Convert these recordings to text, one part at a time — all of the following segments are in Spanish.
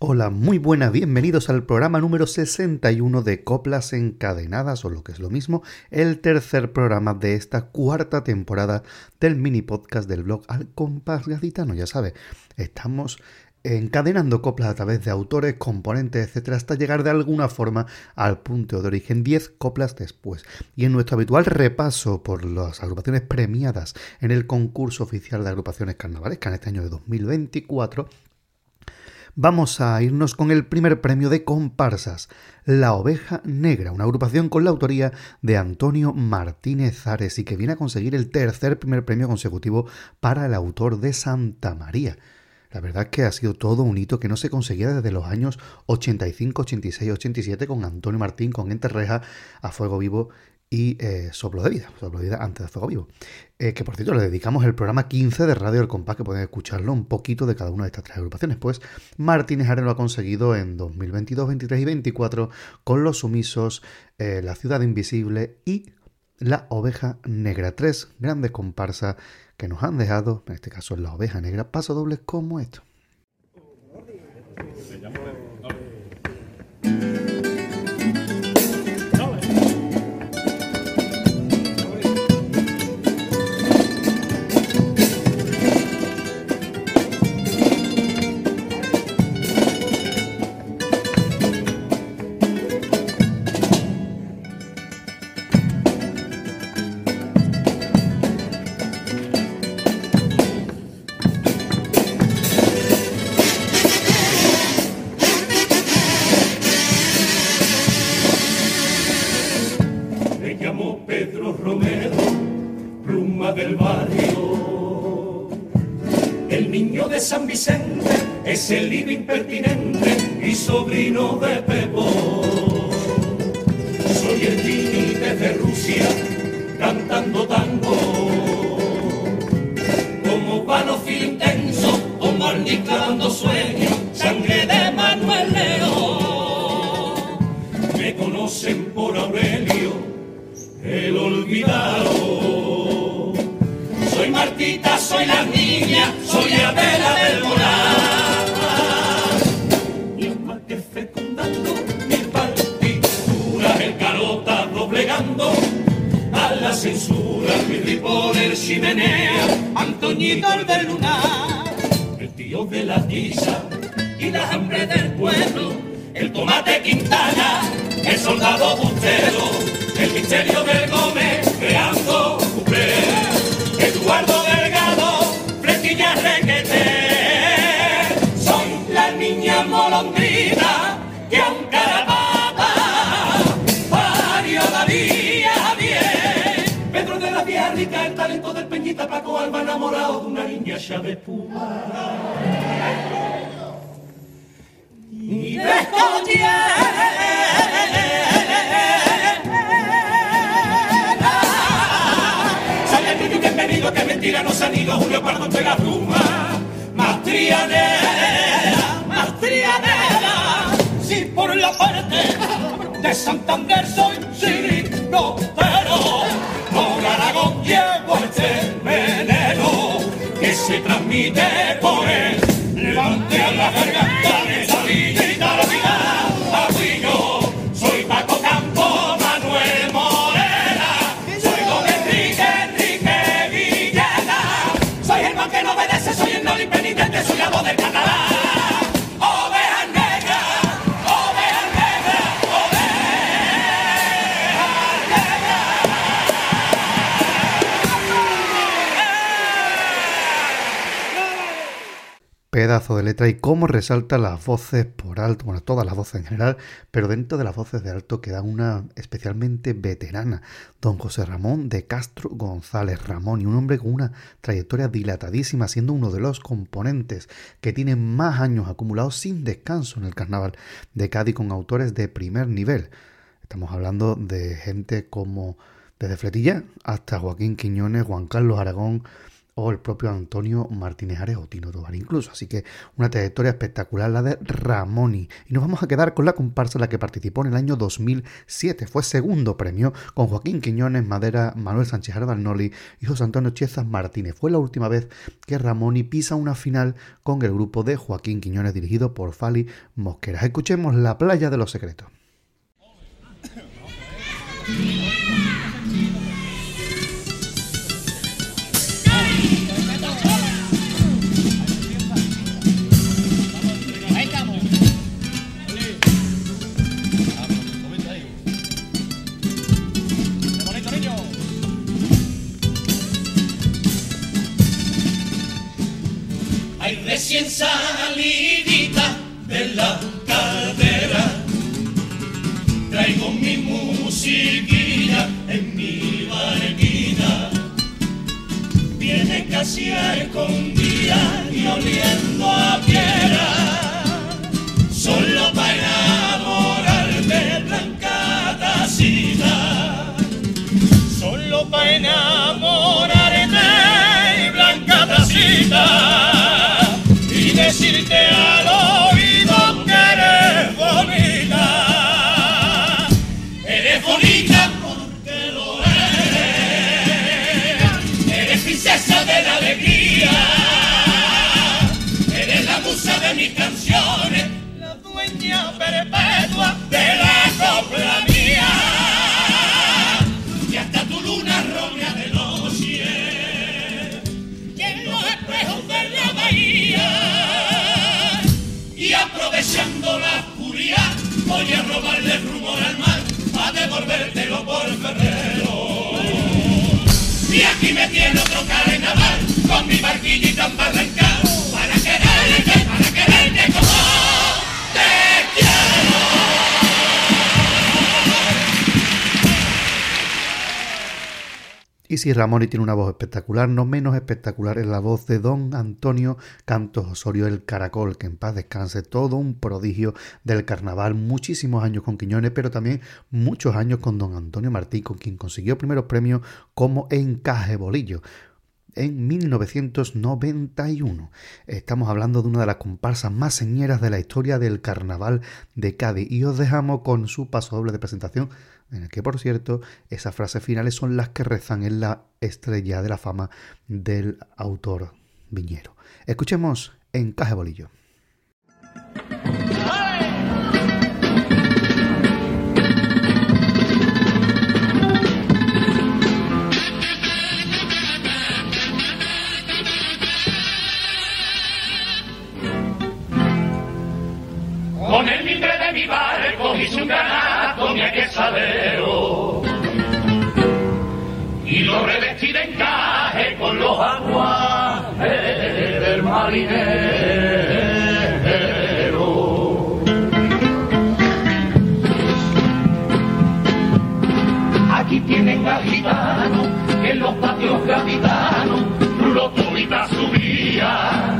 Hola, muy buenas, bienvenidos al programa número 61 de Coplas Encadenadas, o lo que es lo mismo, el tercer programa de esta cuarta temporada del mini podcast del blog Al Compás Gaditano. Ya sabes, estamos encadenando coplas a través de autores, componentes, etcétera, hasta llegar de alguna forma al punto de origen 10 coplas después. Y en nuestro habitual repaso por las agrupaciones premiadas en el concurso oficial de agrupaciones carnavalescas en este año de 2024, vamos a irnos con el primer premio de comparsas, La Oveja Negra, una agrupación con la autoría de Antonio Martínez Ares y que viene a conseguir el primer premio consecutivo para el autor de Santa María. La verdad es que ha sido todo un hito que no se conseguía desde los años 85, 86, 87 con Antonio Martín, con Ente Reja, A Fuego Vivo y Soplo de Vida antes de Fuego Vivo. Que por cierto le dedicamos el programa 15 de Radio El Compás, que pueden escucharlo un poquito de cada una de estas tres agrupaciones. Pues Martínez Ares lo ha conseguido en 2022, 23 y 24 con Los Sumisos, La Ciudad Invisible y La Oveja Negra. Tres grandes comparsas que nos han dejado, en este caso La Oveja Negra, pasodobles como esto. San Vicente es el líder impertinente y sobrino de Pepo. Soy el Gini desde Rusia cantando tango, como panofil intenso, como Arnica dando sueño, sangre de Manuel León. Me conocen por Aurelio, el olvidado. Soy Martita, soy la niña, soy Adela del Moral. Y el mal que fecundando mi partitura, el carota doblegando a la censura, mi ripoller chimenea, Antoñito el del lunar, el tío de la tiza y la hambre del pueblo, el tomate Quintana, el soldado Bustero, el misterio del Gómez, creando cuplé. Eduardo Delgado, fresquilla requete, soy la niña molondrina que aunque la papa parió la día bien. Pedro de la Vía Rica, el talento del Peñita, Paco Alba enamorado de una niña Chávez Púa. Y que mentira nos han ido Julio Pardo entre la pluma. Más triadera, si por la parte de Santander soy cirino, pero por Aragón llevo este veneno que se transmite por el levante a la garganta de esa villita la vida. Aguillo, soy Paco Campo, Manuel Morena, soy Don Enrique que no obedece, soy el no impenitente, soy la voz del catalán. Oveja negra, oveja negra, oveja negra. Pedazo de letra y cómo resalta las voces por alto, bueno, todas las voces en general, pero dentro de las voces de alto queda una especialmente veterana, don José Ramón de Castro González Ramón, y un hombre con una trayectoria dilatadísima, siendo uno de los componentes que tiene más años acumulados sin descanso en el carnaval de Cádiz con autores de primer nivel. Estamos hablando de gente como desde Fletilla hasta Joaquín Quiñones, Juan Carlos Aragón, o el propio Antonio Martínez Ares o Tino Tobar incluso. Así que una trayectoria espectacular la de Ramoni. Y nos vamos a quedar con la comparsa en la que participó en el año 2007. Fue segundo premio con Joaquín Quiñones, Madera, Manuel Sánchez Arnoldi y José Antonio Chiezas Martínez. Fue la última vez que Ramoni pisa una final con el grupo de Joaquín Quiñones dirigido por Fali Mosqueras. Escuchemos La playa de los secretos. Recién salidita de la caldera, traigo mi musiquilla en mi barquita, viene casi a escondida y oliendo a piedra, solo para enamorarme, blanca tacita, solo para enamorarme, blanca tacita. Decirte al oído que eres bonita porque lo eres princesa de la alegría, eres la musa de mis canciones, la dueña perpetua de la copla mía, y hasta tu luna romea de noche, y en los espejos de la bahía. Aprovechando la oscuridad, voy a robarle el rumor al mar, a devolvértelo por Ferrero. Y aquí me tiene otro carnaval, con mi barquillita embarrancada, para quererte como te quiero. Y si Ramoni tiene una voz espectacular, no menos espectacular es la voz de don Antonio Cantos Osorio, el Caracol, que en paz descanse, todo un prodigio del carnaval, muchísimos años con Quiñones, pero también muchos años con don Antonio Martí, con quien consiguió primeros premios como Encaje Bolillo en 1991. Estamos hablando de una de las comparsas más señeras de la historia del carnaval de Cádiz, y os dejamos con su paso doble de presentación, en el que, por cierto, esas frases finales son las que rezan en la estrella de la fama del autor viñero. Escuchemos Encaje Bolillo. Con el mimbre de mi barco hice un ganato, mi aquesadero, y lo revestí de encaje con los aguajes del marinero. Aquí tienen al gitano, en los patios gaditanos, lo tuvita subía.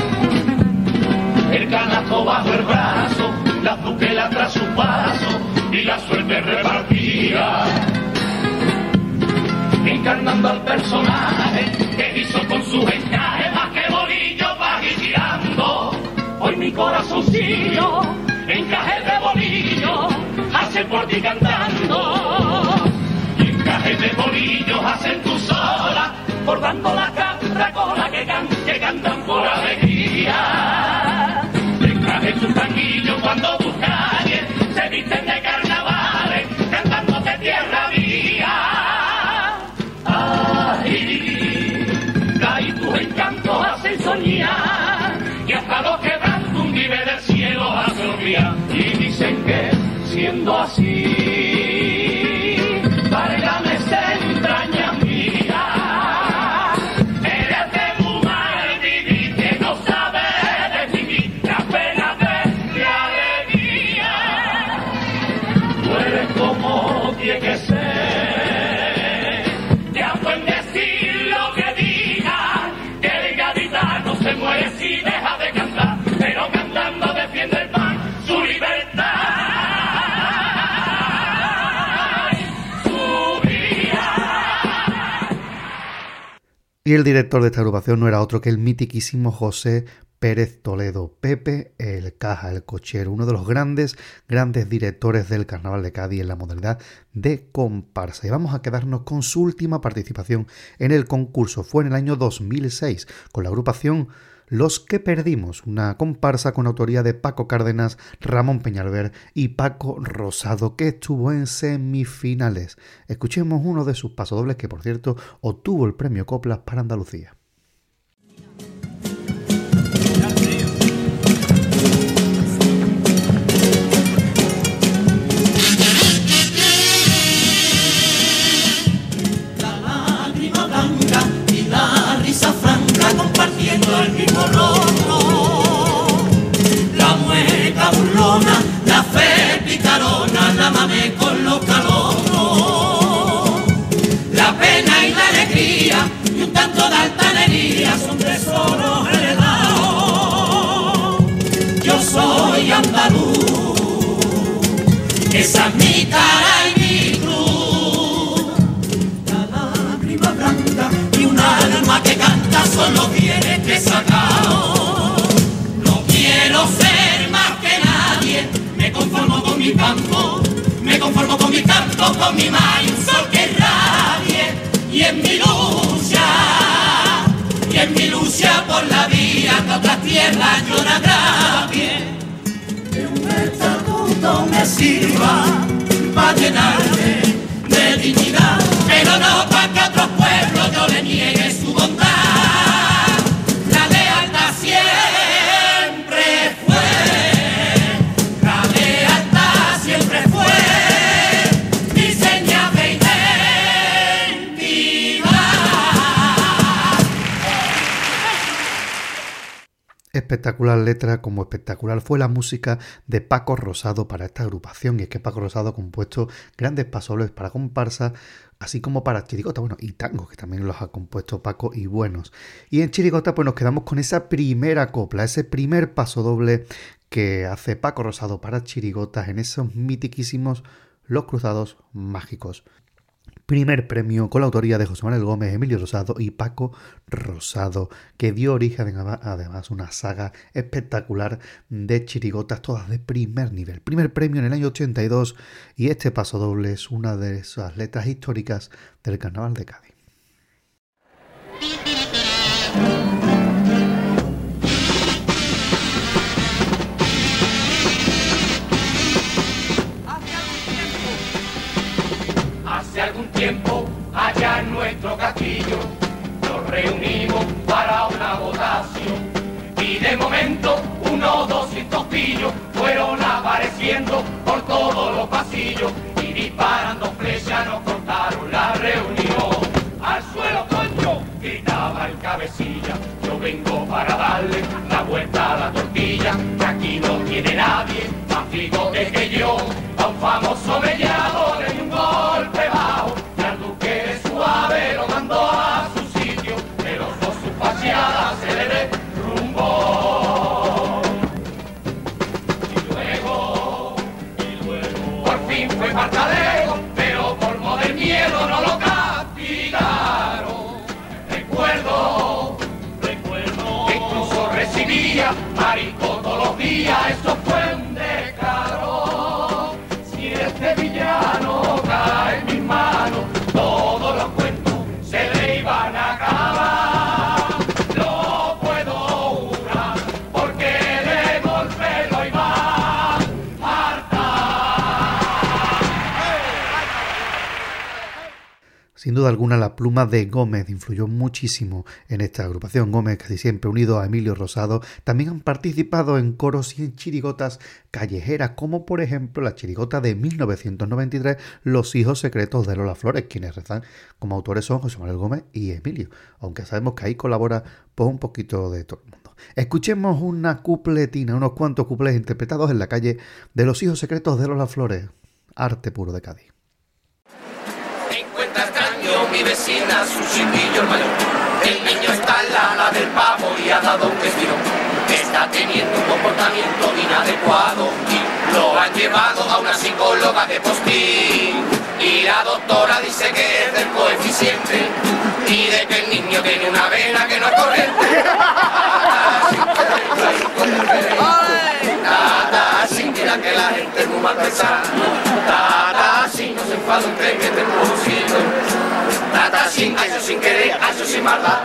El canasto bajo el brazo, la zuquela tras su paso, y la suerte repartía. Encarnando al personaje que hizo con sus encajes, más que bolillo va girando. Hoy mi corazoncillo, encaje de bolillo, hace por ti cantando. Y encajes de bolillo hacen tu sola, bordando la caracola que cantan por alegría. En tus tanguillos cuando tus calles se visten de carnavales, cantándote tierra mía. Ay, caí tus encantos hacen soñar, y hasta los quebrantos vive del cielo hace olvidar. Y dicen que siendo así, válgame esa entraña mía, Y el director de esta agrupación no era otro que el mitiquísimo José Pérez Toledo, Pepe el Caja, el Cochero, uno de los grandes directores del Carnaval de Cádiz en la modalidad de comparsa. Y vamos a quedarnos con su última participación en el concurso. Fue en el año 2006 con la agrupación Los que Perdimos, una comparsa con autoría de Paco Cárdenas, Ramón Peñalver y Paco Rosado, que estuvo en semifinales. Escuchemos uno de sus pasodobles que, por cierto, obtuvo el premio Coplas para Andalucía. Compartiendo el mismo rostro, la mueca burlona, la fe picarona, la mame con los calotros, la pena y la alegría y un tanto de altanería son tesoros heredados. Yo soy andaluz, esa es mi cara y mi cruz, la lágrima blanca y una alma que canta solo tiene que sacar. No quiero ser más que nadie, me conformo con mi campo, me conformo con mi campo, con mi mar y un sol que radie. Y en mi lucha por la vida que otras tierras yo no agravie, que un estatuto me sirva para llenarme de dignidad, pero no para que a otros pueblos yo le niegue su bondad. La lealtad siempre fue, la lealtad siempre fue mi señal de identidad. Espectacular letra, como espectacular fue la música de Paco Rosado para esta agrupación. Y es que Paco Rosado ha compuesto grandes pasodobles para comparsa, así como para chirigota, bueno, y tangos, que también los ha compuesto Paco y buenos. Y en chirigota pues nos quedamos con esa primera copla, ese primer pasodoble que hace Paco Rosado para chirigotas en esos mitiquísimos Los Cruzados Mágicos. Primer premio con la autoría de José Manuel Gómez, Emilio Rosado y Paco Rosado, que dio origen además a una saga espectacular de chirigotas, todas de primer nivel. Primer premio en el año 82 y este pasodoble es una de esas letras históricas del Carnaval de Cádiz. Hace algún tiempo, allá en nuestro castillo, nos reunimos para una votación. Y de momento, unos 200 pillos fueron apareciendo por todos los pasillos. Y disparando flechas nos cortaron la reunión. ¡Al suelo, concho! Gritaba el cabecilla. Yo vengo para darle la vuelta a la tortilla, que aquí no tiene nadie más bigote que yo. A un famoso mellado le di un golpe bajo, y al duque de Suave lo mandó a su sitio, pero con su faciada se le derrumbó. Y luego, por fin fue Martadeo, pero por del miedo no lo castigaron. Recuerdo que incluso recibía marisco todos los días, eso fue un descaro. Si este villano cae en mis manos, todos los cuentos se le iban a acabar. Lo puedo jurar, porque de golpe lo iba a hartar. Sin duda alguna, la pluma de Gómez influyó muchísimo en esta agrupación. Gómez, casi siempre unido a Emilio Rosado, también han participado en coros y en chirigotas callejeras, como por ejemplo la chirigota de 1993, Los hijos secretos de Lola Flores. Quienes rezan como autores son José Manuel Gómez y Emilio, aunque sabemos que ahí colabora pues un poquito de todo el mundo. Escuchemos una cupletina, unos cuantos cuplés interpretados en la calle de Los hijos secretos de Lola Flores, arte puro de Cádiz. Mi vecina, su chiquillo el mayor, el niño está en la ala del pavo y ha dado un estirón. Está teniendo un comportamiento inadecuado y lo han llevado a una psicóloga de postín. Y la doctora dice que es del coeficiente y de que el niño tiene una una vena que no es corriente. Tata, sin mira que la gente es muy mal pensada. Tata, sin no se enfada un tren que te empujo. Tata, sin, eso sin querer, eso sin maldad.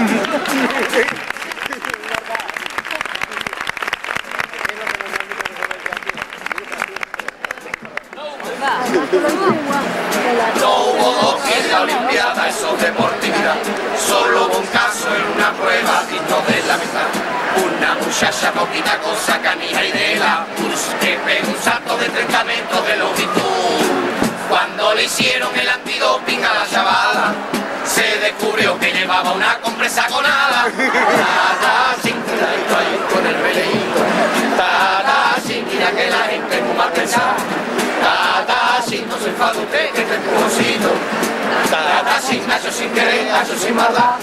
No hubo dos en la Olimpiada, eso es deportividad. Solo hubo un caso en una prueba digno de la mitad. Una muchacha poquita cosa, canija y de la que pegó un salto de 30 metros de longitud. Cuando le hicieron el antidoping a la chavala, se descubrió que llevaba una compresa con alas. Tata, sin cuidadito ahí con el peleito. Tata, sin mira que la gente es muy mal pensada. Tata, sin no se enfada usted que te empujocito. Tata, sin nacho sin querer, nacho sin maldad.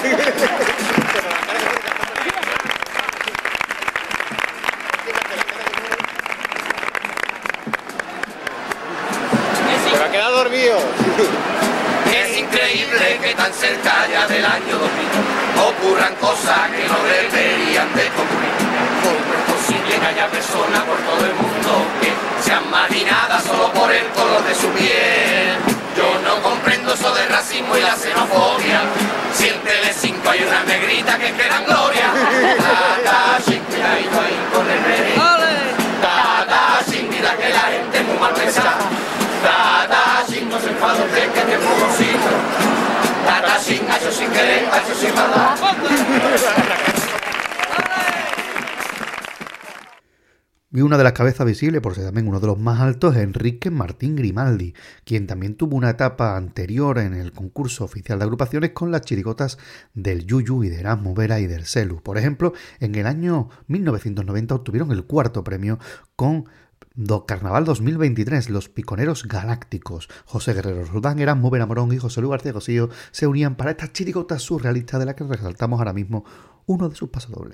Se va a quedar dormido. Es increíble que tan cerca ya del año 2000 ocurran cosas que no deberían de ocurrir. ¿Cómo es posible que haya personas por todo el mundo que sean marginadas solo por el color de su piel? Yo no comprendo eso del racismo y la xenofobia. Si en Telecinco hay una negrita que queda en gloria. Tata, sin cuidadito ahí con el rey. Tata, sin vida que la gente es muy mal pensada. Tata, sin no se enfada usted que te empujoncito. Tata, sin hacho sin querer, hacho sin maldad. Y una de las cabezas visibles, por ser también uno de los más altos, es Enrique Martín Grimaldi, quien también tuvo una etapa anterior en el concurso oficial de agrupaciones con las chirigotas del Yuyu y de Erasmo Vera y del Celu. Por ejemplo, en el año 1990 obtuvieron el cuarto premio con Carnaval 2023, Los Piconeros Galácticos. José Guerrero Roldán, Erasmo Vera Morón y José Luis García Cosío se unían para estas chirigotas surrealistas de las que resaltamos ahora mismo uno de sus pasodobles.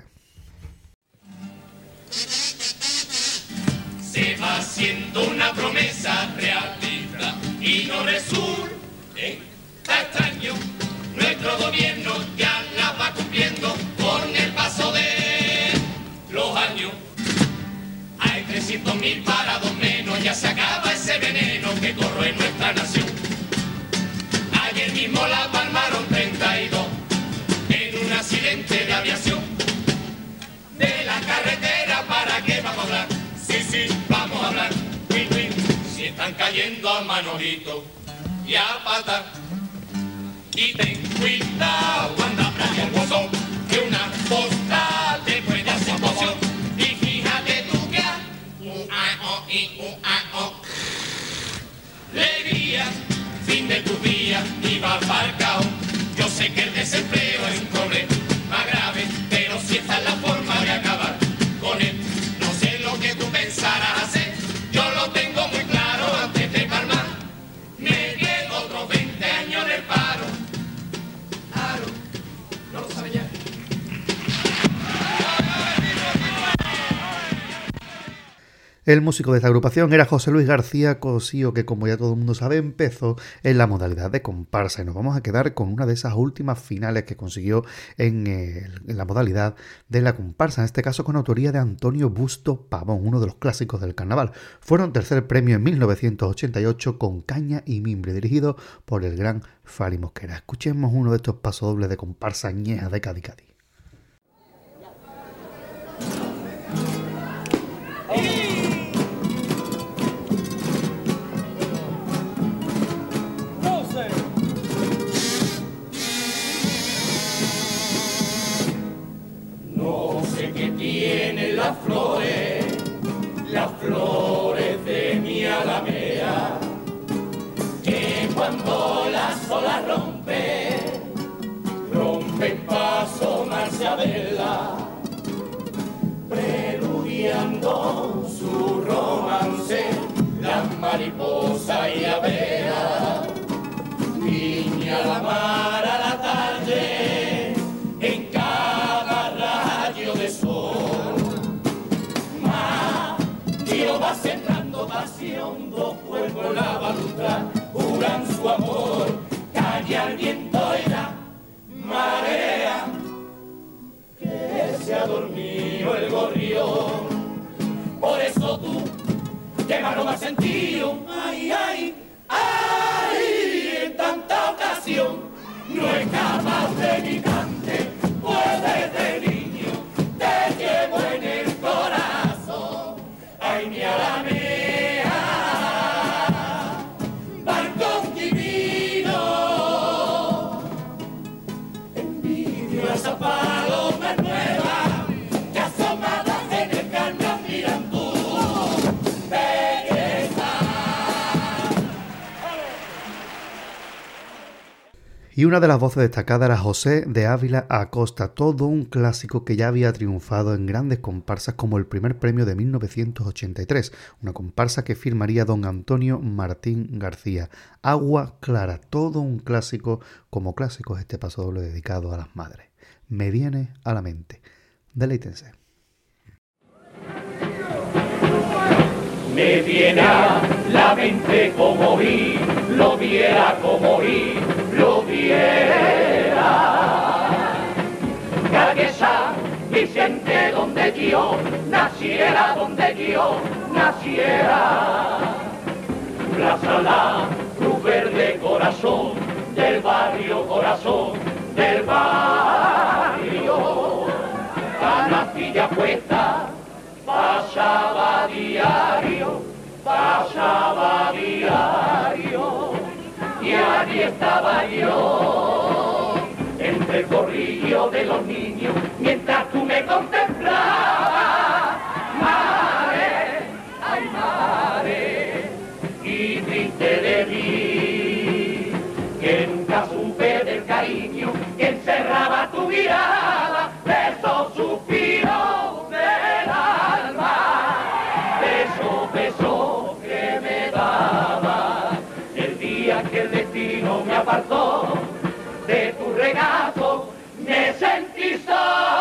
Se va haciendo una promesa realista y no resulta extraño. Nuestro gobierno ya la va cumpliendo con el paso de los años. Hay 300.000 parados menos, ya se acaba ese veneno que corroe nuestra nación. Ayer mismo la palmaron 32 en un accidente de aviación. De la carretera, ¿para qué vamos a hablar? Sí, vamos a hablar. Si están cayendo a Manolito y a Pata. Y ten cuidado, anda playa el bozón, que una postal te puede hacer poción. Y fíjate tú que alegría, fin de tu día y va aparcado. Yo sé que el desempleo es un problema más grave, pero si esta es la forma de acabar con él, no sé lo que tú pensarás hacer. Yo lo tengo muy claro antes de palmar. Me quedo otros 20 años en el paro. Claro, no lo sabía. El músico de esta agrupación era José Luis García Cosío, que como ya todo el mundo sabe empezó en la modalidad de comparsa, y nos vamos a quedar con una de esas últimas finales que consiguió en la modalidad de la comparsa, en este caso con autoría de Antonio Busto Pavón, uno de los clásicos del carnaval. Fueron tercer premio en 1988 con Caña y Mimbre, dirigido por el gran Fari Mosquera. Escuchemos uno de estos pasodobles de comparsa añeja de Cádiz. Tienen las flores de mi alameda, que cuando las olas rompen paso Marciabela, preludiando su romance, las mariposas y la vera, viña la mar a la tarde, en cada rayo de sol. Dios va sembrando pasión, dos cuerpos la balutra, juran su amor, calla el viento y la marea. niño el gorrión. Por eso tú, que más no me has sentido, ay, ay, ay, en tanta ocasión, no es capaz de mi cante, pues desde niño te llevo en el corazón, ay, mi alamea, balcón divino, envidio a esa paloma nueva, que asomadas en el cañón miran tu belleza. Y una de las voces destacadas era José de Ávila Acosta, todo un clásico que ya había triunfado en grandes comparsas como el primer premio de 1983, una comparsa que firmaría don Antonio Martín García. Agua Clara, todo un clásico, como clásicos este paso doble dedicado a las madres. Me viene a la mente. Deleítense. Me viene a la mente como oí, lo viera como oí, lo viera. Calles Vicente donde yo naciera, Plaza La Cruz Verde, corazón del barrio, Canastilla puesta, pasaba diario, y allí estaba yo, entre el corrillo de los niños, mientras tú me contemplabas, madre, ay madre, y triste de mí, que nunca supe del cariño que encerraba tu mirada, de esos suspiros del alma, beso que me daba, el día que el destino me apartó de tu regazo, me sentí solo,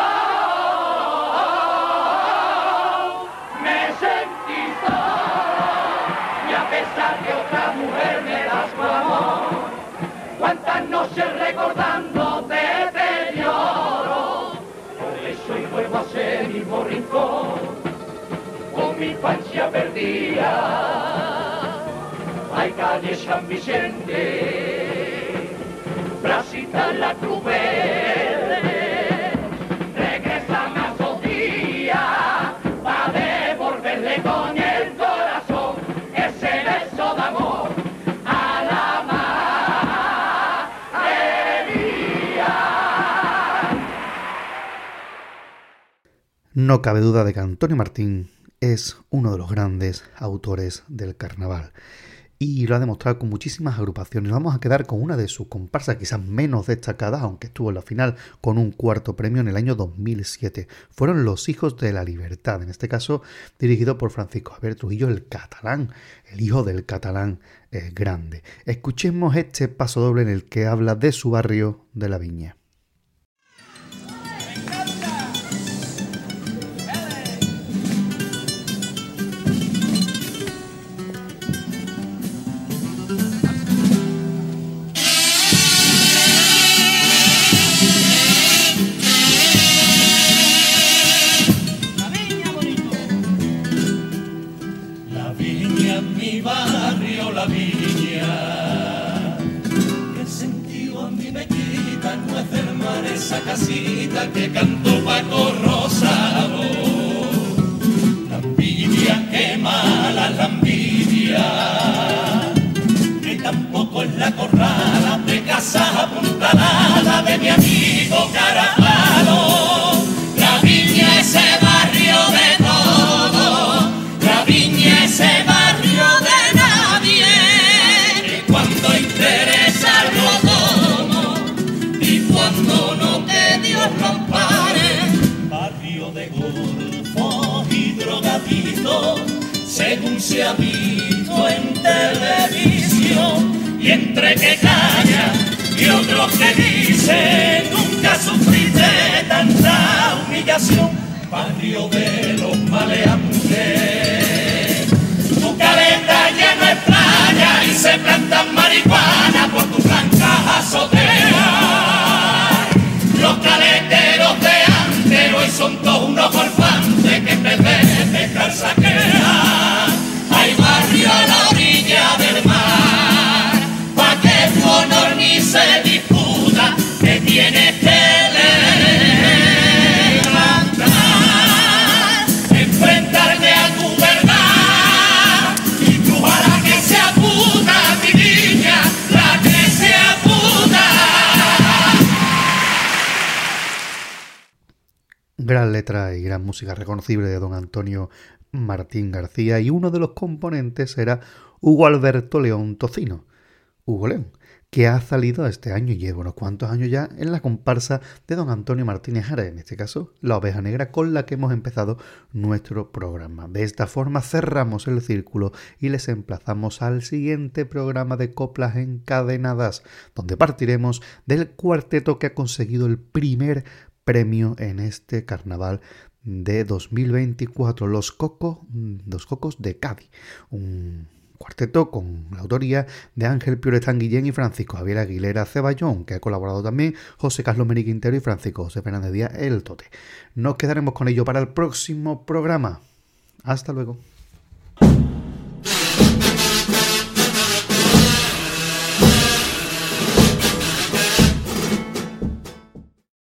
y a pesar que otra mujer me da su amor, cuántas noches recordándote te lloro, por eso y vuelvo a ser mismo rincón, con mi infancia perdida. Hay calle San Vicente, Placita La Cruz Verde, regresan a Sofía, pa' devolverle con el corazón ese beso de amor a la María. No cabe duda de que Antonio Martín es uno de los grandes autores del carnaval y lo ha demostrado con muchísimas agrupaciones. Vamos a quedar con una de sus comparsas quizás menos destacadas, aunque estuvo en la final con un cuarto premio en el año 2007. Fueron Los Hijos de la Libertad, en este caso dirigido por Francisco Javier Trujillo, el catalán, el hijo del catalán grande. Escuchemos este paso doble en el que habla de su barrio de La Viña. La Viña, que sentido a mí me quita no es del mar esa casita que cantó Paco Rosado. La envidia, qué mala la envidia, que tampoco es la corrala de casa apuntalada de mi amigo Carapalo. La Viña, ese barrio de todo, La Viña, ese barrio de interesa lo tomo y cuando no que Dios lo ampare, barrio de golfos y drogadictos, según se ha visto en televisión, y entre que calla y otros que dicen nunca sufriste tanta humillación, barrio de los maleantes, tu caleta ya no es playa y se plantan marihuana por tus blancas azoteas. Los caleteros de antes hoy son todos unos orfanos Gran letra y gran música reconocible de don Antonio Martín García, y uno de los componentes era Hugo Alberto León Tocino, Hugo León, que ha salido este año y lleva unos cuantos años ya en la comparsa de don Antonio Martínez Jara, en este caso la Oveja Negra, con la que hemos empezado nuestro programa. De esta forma cerramos el círculo y les emplazamos al siguiente programa de Coplas Encadenadas, donde partiremos del cuarteto que ha conseguido el primer premio en este carnaval de 2024, Los Cocos de Cádiz, un cuarteto con la autoría de Ángel Pioletán Guillén y Francisco Javier Aguilera Ceballón, que ha colaborado también José Carlos Meri Quintero y Francisco José Fernández Díaz el Tote. Nos quedaremos con ello para el próximo programa. Hasta luego.